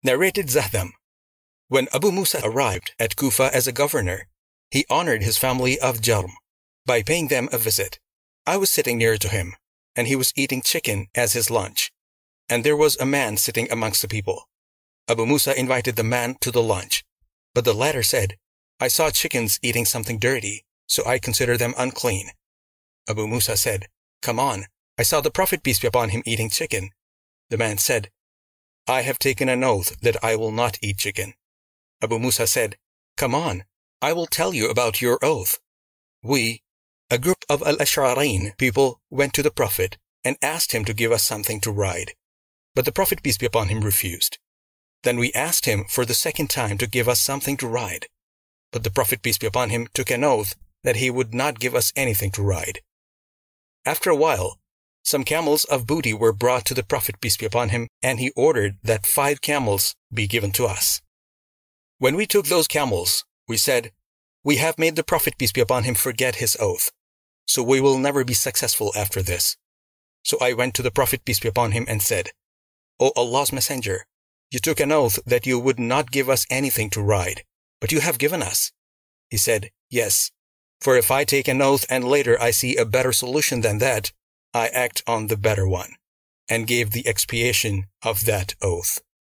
Narrated Zahdam. When Abu Musa arrived at Kufa as a governor, he honored his family of Jarm by paying them a visit. I was sitting near to him, and he was eating chicken as his lunch, and there was a man sitting amongst the people. Abu Musa invited the man to the lunch, but the latter said, "I saw chickens eating something dirty, so I consider them unclean." Abu Musa said, "Come on, I saw the Prophet peace be upon him eating chicken." The man said, "I have taken an oath that I will not eat chicken." Abu Musa said, "Come on, I will tell you about your oath." We, a group of Al-Ash'ariyyin people, went to the Prophet and asked him to give us something to ride. But the Prophet peace be upon him refused. Then we asked him for the second time to give us something to ride. But the Prophet peace be upon him took an oath that he would not give us anything to ride. After a while, some camels of booty were brought to the Prophet peace be upon him, and he ordered that 5 camels be given to us. When we took those camels, we said, "We have made the Prophet peace be upon him forget his oath, so we will never be successful after this." So I went to the Prophet peace be upon him and said, "O Allah's Messenger, you took an oath that you would not give us anything to ride, but you have given us." He said, "Yes, for if I take an oath and later I see a better solution than that, I act on the better one," and gave the expiation of that oath.